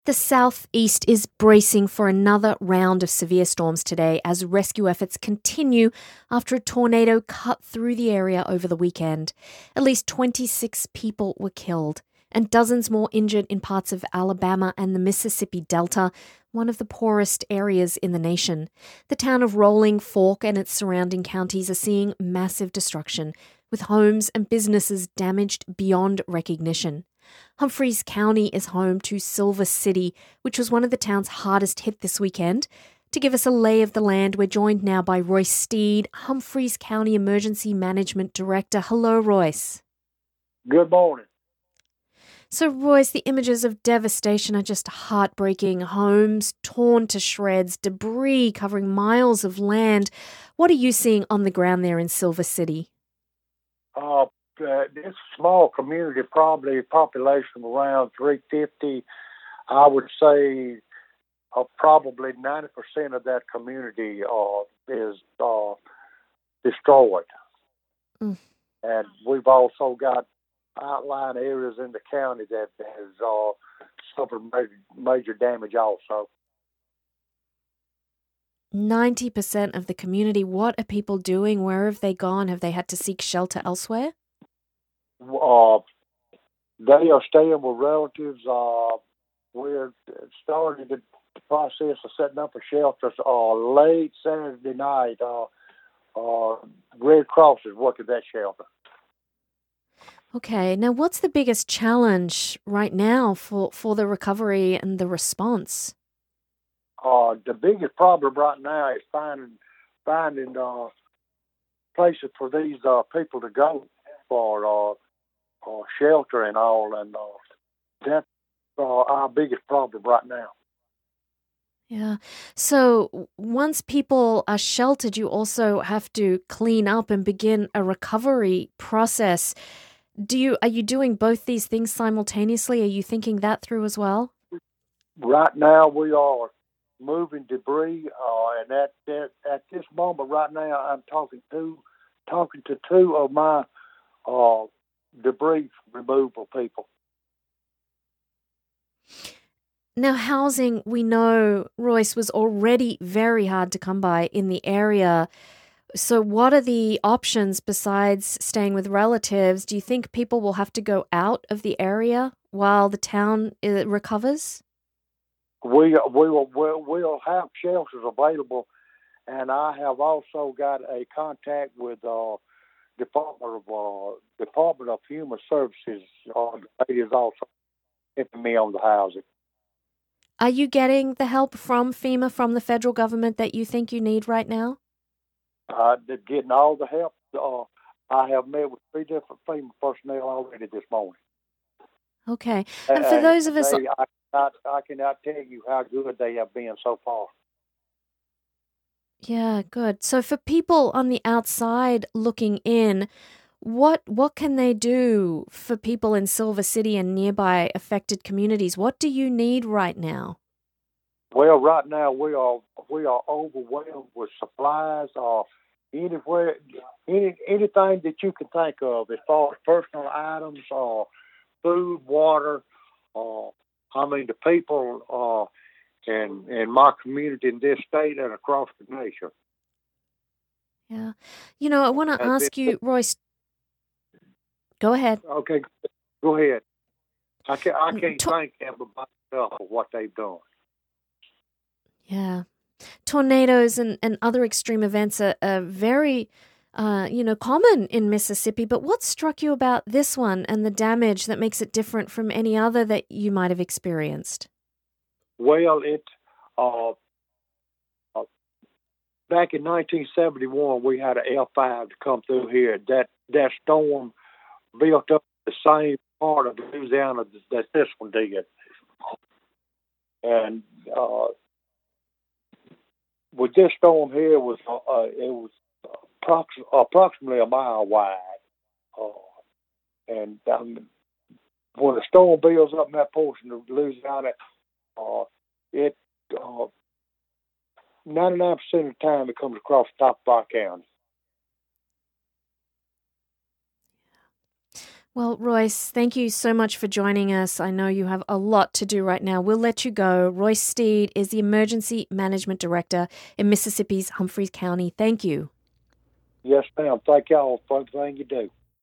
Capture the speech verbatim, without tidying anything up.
The southeast is bracing for another round of severe storms today as rescue efforts continue after a tornado cut through the area over the weekend. At least twenty-six people were killed and dozens more injured in parts of Alabama and the Mississippi Delta, one of the poorest areas in the nation. The town of Rolling Fork and its surrounding counties are seeing massive destruction, with homes and businesses damaged beyond recognition. Humphreys County is home to Silver City, which was one of the town's hardest hit this weekend. To give us a lay of the land, we're joined now by Royce Steed, Humphreys County Emergency Management Director. Hello, Royce. Good morning. So, Royce, the images of devastation are just heartbreaking. Homes torn to shreds, debris covering miles of land. What are you seeing on the ground there in Silver City? Uh, uh, this small community, probably population of around three hundred fifty. I would say uh, probably ninety percent of that community uh, is uh, destroyed. Mm. And we've also got outlying areas in the county that has uh, suffered major, major damage also. ninety percent of the community. What are people doing? Where have they gone? Have they had to seek shelter elsewhere? Uh, they are staying with relatives. Uh, we're starting the process of setting up a shelter uh, late Saturday night. Uh, uh, Red Cross is working that shelter. Okay. Now, what's the biggest challenge right now for, for the recovery and the response? Uh, the biggest problem right now is finding finding uh, places for these uh, people to go for uh, uh, shelter and all, and uh, that's uh, our biggest problem right now. Yeah. So once people are sheltered, you also have to clean up and begin a recovery process. Do you are you doing both these things simultaneously? Are you thinking that through as well? Right now, we are moving debris, uh, and at, at at this moment, right now, I'm talking to talking to two of my uh, debris removal people. Now, housing, we know, Royce, was already very hard to come by in the area. So what are the options besides staying with relatives? Do you think people will have to go out of the area while the town uh, recovers? We we will we'll, we'll have shelters available, and I have also got a contact with uh, Department of uh, Department of Human Services. Uh, it is also helping me on the housing. Are you getting the help from FEMA, from the federal government that you think you need right now? Uh, they're getting all the help. Uh, I have met with three different FEMA personnel already this morning. Okay. And for And those of us... they, I, cannot, I cannot tell you how good they have been so far. Yeah, good. So for people on the outside looking in, what what can they do for people in Silver City and nearby affected communities? What do you need right now? Well, right now we are we are overwhelmed with supplies or anywhere any anything that you can think of as far as personal items or food, water. Uh, I mean, the people uh, in in my community in this state and across the nation. Yeah. You know, I want to Has been, ask you, Royce, go ahead. okay, go ahead. I can't I can't To- thank them enough for what they've done. yeah. Tornadoes and, and other extreme events are, are very, uh, you know, common in Mississippi. But what struck you about this one and the damage that makes it different from any other that you might have experienced? Well, it uh, uh, back in nineteen seventy-one, we had an L five to come through here. That that storm built up the same part of Louisiana that this one did, and uh, with this storm here was uh, it was approx- approximately a mile wide, uh, and um, when the storm builds up in that portion of Louisiana, uh, it uh, ninety-nine percent of the time it comes across the top of our county. Well, Royce, thank you so much for joining us. I know you have a lot to do right now. We'll let you go. Royce Steed is the Emergency Management Director in Mississippi's Humphreys County. Thank you. Yes, ma'am. Thank y'all for everything you do.